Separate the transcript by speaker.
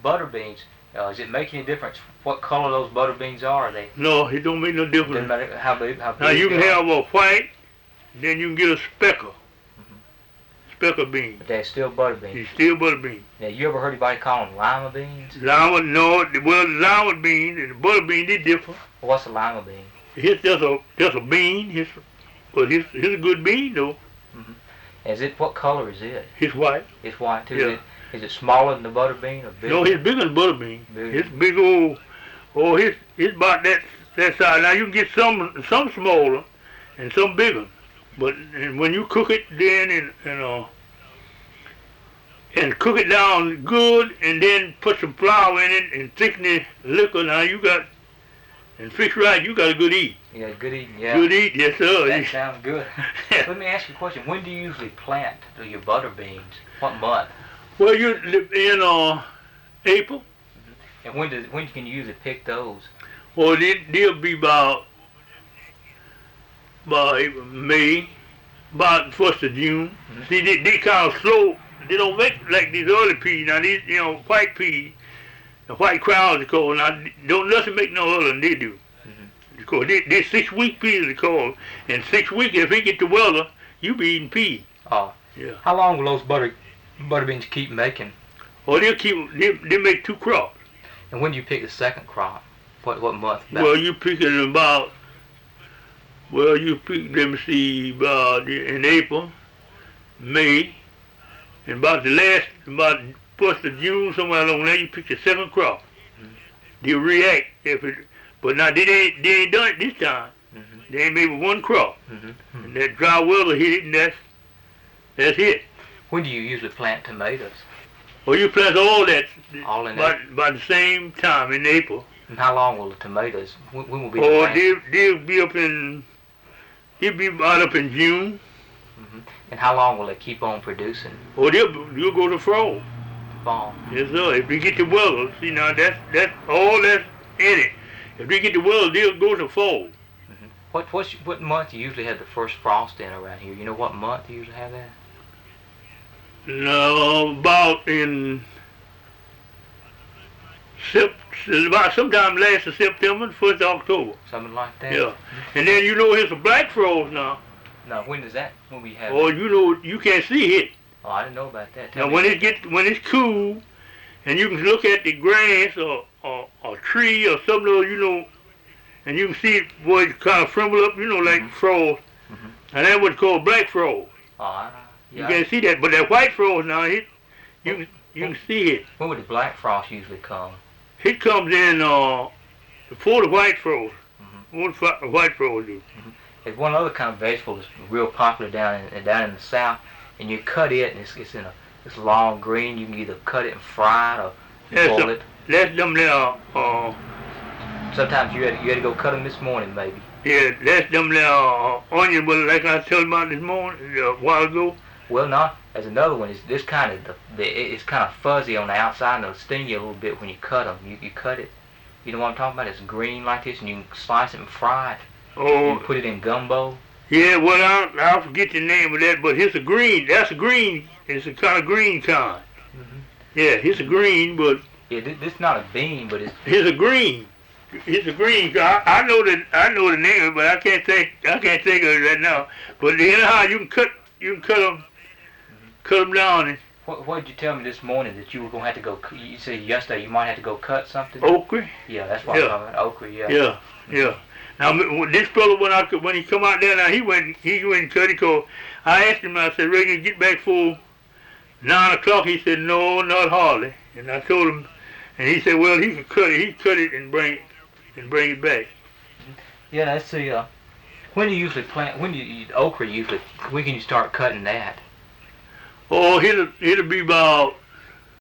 Speaker 1: butter beans, does it make any difference what color those butter beans are? They
Speaker 2: No, it don't make no
Speaker 1: doesn't
Speaker 2: difference.
Speaker 1: matter how big
Speaker 2: Now you can
Speaker 1: they are.
Speaker 2: have a white, then you can get a speckle. Speckle bean.
Speaker 1: But they're still butter beans.
Speaker 2: It's still butter bean.
Speaker 1: Now, you ever heard anybody call them lima beans?
Speaker 2: Lima, no, well, the lima bean and the butter bean, they different.
Speaker 1: What's a lima bean?
Speaker 2: It's just a bean. But it's a good bean though.
Speaker 1: What color is it?
Speaker 2: It's white.
Speaker 1: It's white too.
Speaker 2: Yeah.
Speaker 1: Is it smaller than the butter bean or bigger?
Speaker 2: No, it's bigger than butter bean.
Speaker 1: Bigger.
Speaker 2: It's big old. Oh, it's about that size. Now you can get some smaller and some bigger. But and when you cook it, then and cook it down good, and then put some flour in it and thicken the liquor. Now you got and fish right. You got a good eat.
Speaker 1: Yeah, good eating. Yeah.
Speaker 2: Good eat, yes sir.
Speaker 1: That sounds good. Let me ask you a question. When do you usually plant your butter beans? What month?
Speaker 2: Well, you in April.
Speaker 1: And when can you usually pick those?
Speaker 2: Well, they'll be about May, about 1st of June. See, they kind of slow. They don't make like these other peas. Now these, white peas, the white crowns are called. Now don't nothing make no other than they do. Because they 6-week peas are called. And 6 weeks, if they get the weather, you be eating peas.
Speaker 1: Oh.
Speaker 2: Yeah.
Speaker 1: How long will those butter beans keep making?
Speaker 2: Well, they make 2 crops.
Speaker 1: And when do you pick the second crop? What month?
Speaker 2: Well, you pick it about. Well, you pick. Let me see. About in April, May, and about 1st of June, somewhere along there, you pick the second crop. They react but now they ain't done it this time. They ain't made but 1 crop, and that dry weather hit it, and that's it.
Speaker 1: When do you usually plant tomatoes?
Speaker 2: Well, you plant all that
Speaker 1: All in
Speaker 2: about the same time in April.
Speaker 1: And how long will the tomatoes? When will be the
Speaker 2: Oh,
Speaker 1: plant?
Speaker 2: they'll be up in. He'll be about up in June.
Speaker 1: And how long will it keep on producing?
Speaker 2: Or you'll go to fall.
Speaker 1: Fall.
Speaker 2: Yes, sir. If they get the weather, see now that's all that's in it. If they get the weather, they'll go to fall.
Speaker 1: What month do you usually have the first frost in around here? You know what month you usually have that?
Speaker 2: No, about in about sometime last of September, 1st of October.
Speaker 1: Something like that?
Speaker 2: Yeah. And then here's a black frost now.
Speaker 1: No, when does that? When we have?
Speaker 2: Or you can't see it.
Speaker 1: Oh, I didn't know about that.
Speaker 2: Now when it's cool, and you can look at the grass or a tree or something, and you can see it where it kind of tremble up, like frost. And that's what's called black frost.
Speaker 1: Oh,
Speaker 2: You can't see that, but that white frost now, you can see it.
Speaker 1: When would the black frost usually come?
Speaker 2: It comes in before the white frost. What the white frost do?
Speaker 1: There's one other kind of vegetable that's real popular down in the south, and you cut it, and it's in this long green. You can either cut it and fry it or boil it.
Speaker 2: That's them there.
Speaker 1: Sometimes you had to go cut them this morning, maybe.
Speaker 2: Yeah, that's them there onion, but like I told about this morning, a while ago.
Speaker 1: Well, not. There's another one. It's this kind of it's kind of fuzzy on the outside, and it'll sting you a little bit when you cut them. You cut it. You know what I'm talking about? It's green like this, and you can slice it and fry it.
Speaker 2: Oh.
Speaker 1: You can put it in gumbo.
Speaker 2: Yeah, well, I'll forget the name of that, but it's a green. That's a green. It's a kind of green kind. Yeah, it's a green, but.
Speaker 1: Yeah, this is not a bean, but it's
Speaker 2: a green. It's a green. I know the name, but I can't think of it right now. But anyhow, you can cut them down. And
Speaker 1: what did you tell me this morning that you were gonna have to go? You said yesterday you might have to go cut something.
Speaker 2: Okra.
Speaker 1: Yeah, that's what I'm talking about. Okra. Yeah.
Speaker 2: Yeah. Now this fellow when he come out there, now he went and cut it. Cause I asked him. I said, "Reagan, get back for 9 o'clock." He said, "No, not hardly." And I told him, and he said, "Well, he can cut it. He cut it and bring it back."
Speaker 1: Yeah, that's the. When do you usually plant? When do you eat okra? Usually, when can you start cutting that?
Speaker 2: Oh, it'll be about